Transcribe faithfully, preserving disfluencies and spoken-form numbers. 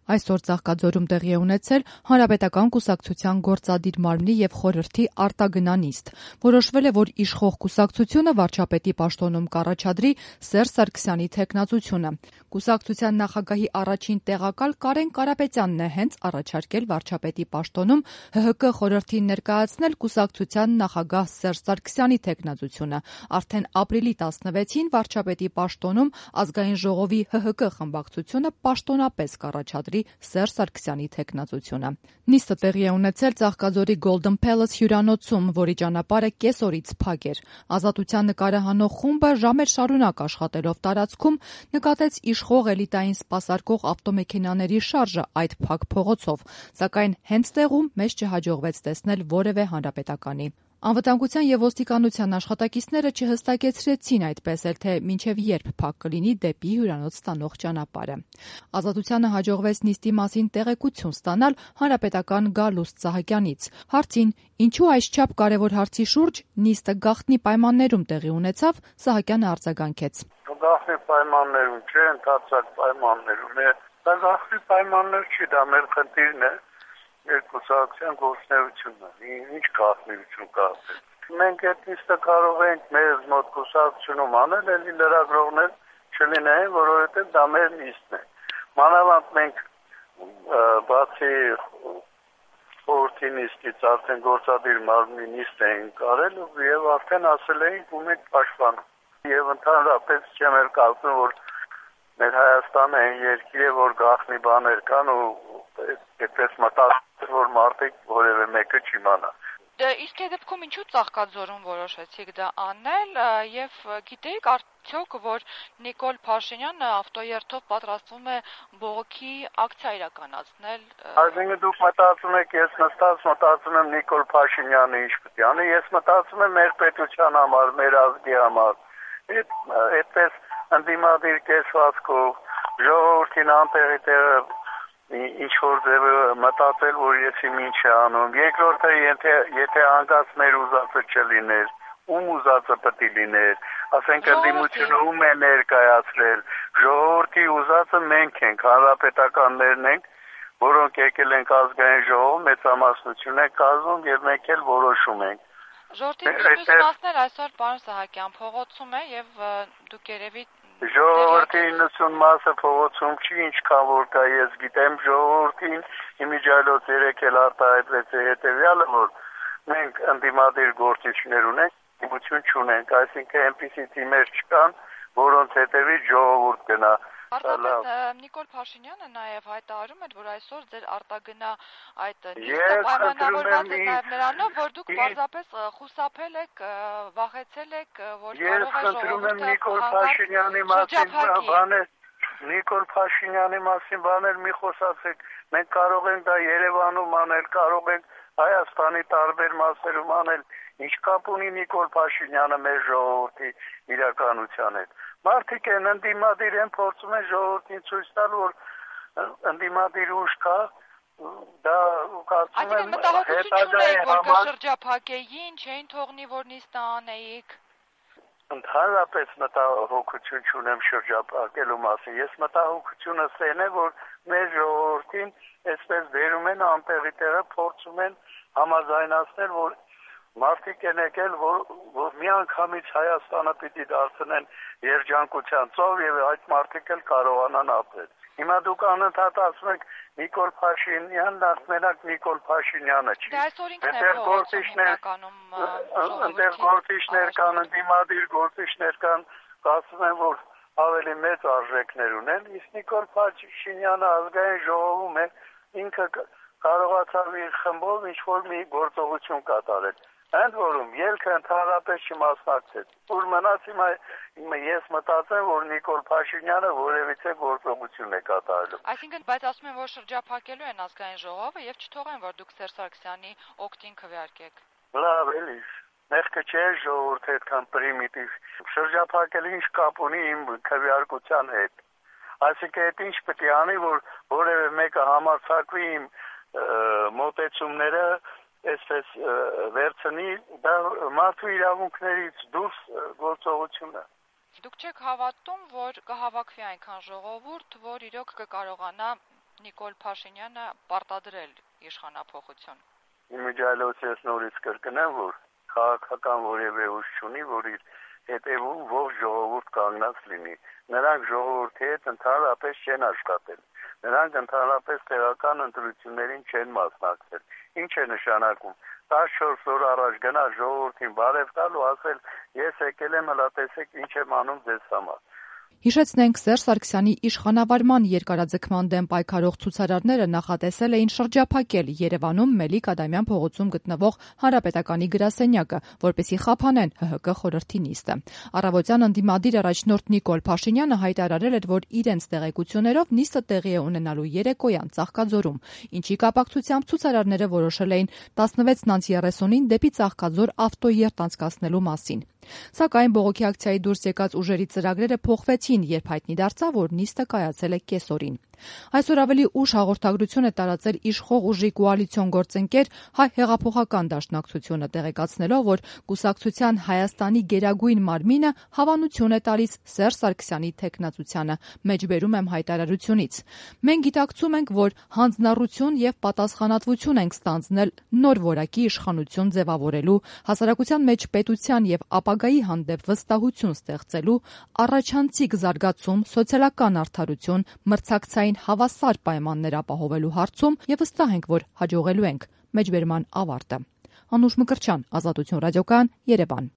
Այսօր Ծաղկաձորում տեղի է ունեցել Հանրապետական կուսակցության գործադիր մարմնի և խորհրդի արտագնանիստ։ Որոշվել է, որ իշխող կուսակցությունը վարչապետի պաշտոնում կառաջադրի Սերժ Սարգսյանի թեկնածությունը։ Կուսակցության նախագահի առաջին տեղակալ Կարեն Կարապետյանն է հենց առաջարկել վարչապետի պաշտոնում ՀՀԿ խորհրդին ներկայացնել կուսակցության նախագահ Սերժ Սարգսյանի թեկնածությունը։ Արդեն ապրիլի տասնվեցին վարչապետի պաշտոնում Ազգային ժողովի ՀՀԿ խմբակցությունը պաշտոնապես կառաջադրի Սերժ Սարգսյանի թեկնածությունը։ Նիստը տեղի է ունեցել Ծաղկաձորի Golden Palace հյուրանոցում, որի ճանապարհը կեսօրից փակ էր։ Ազատության նկարը հանող խումբը ժամեր շարունակ աշխատելով տարածքում նկատեց իշխող էլիտային սպասարկող ավտոմեքենաների շարժը այդ փակ փողոցով, սակայն հենց տեղում մեզ չհաջողվեց տեսնել որևէ հանրապետականի։ Անվտանգության և ոստիկանության աշխատակիցները չհստակեցրեցին այդպես էլ, թե մինչև երբ փակ կլինի դեպի հյուրանոց ստանող ճանապարհը։ Ազատությանը հաջողվեց նիստի մասին տեղեկություն ստանալ հանրապետական Գալուստ Սահակյանից։ Հարցին, ինչու այսչափ կարևոր հարցի շուրջ նիստը գաղտնի պայմաններում տեղի ունեցավ, Սահակյանը արձագանքեց. Գաղտնի պայմաններում չէ, ընդհանրակ պայմաններում է։ Դա գաղտնի պայմաններ չի, դա մեր խնդիրն է։ Երկուսակցության գործունեությունն է, ինչ գաղտնիություն կա։ Մենք այդ նիստը կարող ենք մեզ մոտ կուսակցությունում անել, էլի լրագրողներ չլինեն, որովհետև դա մեր նիստն է։ Մանավանդ մենք բացի խորհրդի նիստից արդեն գործադիր մարմնի նիստ էինք արել եւ արդեն ասել էինք ու մենք պաշտպանում։ Եվ ընդհանրապես չեմ էլ կարծում, որ մեր Հայաստանը այն երկիր է, որ գաղտնի բաներ կան ու այդպես մտածել, որ մարդիկ որևէ մեկը չիմանա։ Իսկ այդ դեպքում ինչու Ծաղկաձորում որոշեցիք դա անել եւ գիտեիք արդյոք, որ Նիկոլ Փաշինյանը ավտոերթով պատրաստվում է բողոքի ակցիա իրականացնել։ Այսինքն դուք մտածում եք, ես նստած մտածում եմ Նիկոլ Փաշինյանը ինչ պետք է անի, ես մտածում եմ մեր պետության համար, մեր ազգի համար։ Այդպես ընդդիմադիր կեսվածքով ժողովրդին անտեղի տեղը ինչ որ ձևը մտածել, որ ես իմ ինչ է անում։ Երկրորդը, եթե եթե հանգած մեր ուզածը չլիներ, ում ուզածը պետք է լիներ, ասենք ընդդիմությունը ում է ներկայացրել, ժողովրդի ուզածը մենք ենք, հանրապետականներն ենք, որոնք եկել ենք ազգային ժողով, մեծամասնություն ենք կազմում եւ մենք էլ որոշում ենք։ Ժողովրդի մասներ այսօր պարոն Սահակյան փողոցում է եւ դուք երևի Ժողովրդի իննսուն մասը փողոցում չի, ինչքան որ կա, ես գիտեմ ժողովրդին իմիջիայլոց երեք էլ արտահայտվեց հետևյալը, որ մենք ընդդիմադիր գործիչներ ունենք, դիմություն չունենք, այսինքն այնպիսի թիմեր չկան, որոնց հետևից ժողովուրդ գնա։ Արտապես Նիկոլ Փաշինյանը նաև հայտարարում էր, որ այսօր ձեր արտագնա այդ նիստը պայմանավորված է նաև նրանով, որ դուք պարզապես խուսափել եք, վախեցել եք, որ կարող է ժողովուրդը Նիկոլ Փաշինյանի մասին բաներ, Նիկոլ Փաշինյանի մասին բաներ մի խոսացեք, մենք կարող ենք դա Երևանում անել, կարող ենք Հայաստանի տարբեր մասերում անել, ինչ կապ ունի Նիկոլ Փաշինյանը մեր ժողովրդի իրականության հետ։ Մարդիկ են ընդդիմադիր են փորձում են ժողովրդին ցույց տալ, որ ընդդիմադիր ուժ կա, դա կարծում եմ հետագայի համար շրջափակեին, չէին թողնի, որ նիստը անեիք։ Ընդհանրապես մտահոգություն չունեմ շրջափակելու մասին։ Ես մտահոգությունս այն է, որ մեր ժողովրդին այսպես վերում են անտեղի տեղը փորձում են համաձայնացնել, որ մարդիկ են եկել, որ, որ միանգամից Հայաստանը պիտի դարձնեն երջանկության ծով եւ այդ մարդիկ էլ կարողանան ապրել։ Հիմա դուք անընդհատ ասում եք Նիկոլ Փաշինյանն, ասմենակ Նիկոլ Փաշինյանը չի։ Այդտեղ գործիչներ կան, այնտեղ գործիչներ կան, ընդդիմադիր գործիչներ կան, ասում են, որ ավելի մեծ արժեքներ ունեն, իսկ Նիկոլ Փաշինյանը ազգային ժողովում է, ինքը կարողացավ իր խմբով ինչ-որ մի գործողություն կատարել։ Ընդ որում ելքը ընդհանրապես չմասնակցեց։ Ուր մնաց հիմա ես մտածեմ, որ Նիկոլ Փաշինյանը որևիցե գործողություն է կատարելու։ Այսինքն, բայց ասում են, որ շրջափակելու են ազգային ժողովը եւ չթողեն, որ դուք Սերժ Սարգսյանի օգտին քվեարկեք։ Լավ, էլի։ Մեղքը չէ ժողովուրդը այդքան պրիմիտիվ։ Շրջափակել ինչ կապ ունի իմ քվեարկության հետ։ Այսինքն, այդ ինչ պետք է անի, որ որևէ մեկը համարձակվի իմ մոտեցումները այսպես վերցնի, դա մարդու իրավունքներից դուրս գործողություն է։ Դուք չեք հավատում, որ կհավաքվի այնքան ժողովուրդ, որ իրոք կկարողանա Նիկոլ Փաշինյանը պարտադրել իշխանափոխություն։ Իմիջիայլոց ես նորից կրկնեմ, որ քաղաքական որևէ ուժ չունի, որ իր հետևում ողջ ժողովուրդ կանգնած լինի։ Նրանք ժողովրդի հետ ընդհանրապես չեն աշխատել։ Նրանք ընդհանրապես տեղական ընտրություններին չեն մասնակցել։ Ինչ է նշանակում։ տասնչորս օր առաջ գնա ժողովրդին բարև տալ ու ասել ես եկել եմ հլա տեսեք ինչ եմ անում ձեզ համար։ Հիշեցնենք, Սերժ Սարգսյանի իշխանավարման երկարաձգման դեմ պայքարող ցուցարարները նախատեսել էին շրջափակել Երևանում Մելիք Ադամյան փողոցում գտնվող Հանրապետականի գրասենյակը, որպեսզի խափանեն ՀՀԿ խորհրդի նիստը։ Առավոտյան ընդդիմադիր առաջնորդ Նիկոլ Փաշինյանը հայտարարել էր, որ իրենց տեղեկություններով նիստը տեղի է ունենալու երեկոյան Ծաղկաձորում, ինչի կապակցությամբ ցուցարարները որոշել էին տասնվեցն երեսունին դեպի Ծաղկաձոր ավտոերթ անցկացնելու մասին։ Սակայն բողոքի ակցիայի դուրս եկած ուժերի ծրագրերը փոխվեցին, երբ հայտնի դարձավ, որ նիստը կայացել է կեսօրին։ Այսօր ավելի ուշ հաղորդագրություն է տարածել իշխող ուժի կոալիցիոն գործընկեր Հայ հեղափոխական դաշնակցությունը, տեղեկացնելով, որ կուսակցության Հայաստանի գերագույն մարմինը հավանություն է տալիս Սերժ Սարգսյանի թեկնածությանը, մեջբերում եմ հայտարարությունից։ Մենք գիտակցում ենք, որ հանձնառություն եւ պատասխանատվություն ենք ստանձնել նոր որակի իշխանություն ձևավորելու, հասարակության մեջ պետության եւ ապագայի հանդեպ վստահություն ստեղծելու, առաջանցիկ զարգացում, սոցիալական արդարություն, մրցակցային հավասար պայմաններ ապահովելու հարցում եւ վստահ ենք, որ հաջողելու ենք։ Մեջբերման ավարտը։ Անուշ Մկրտչյան, Ազատություն ռադիոկայան, Երևան։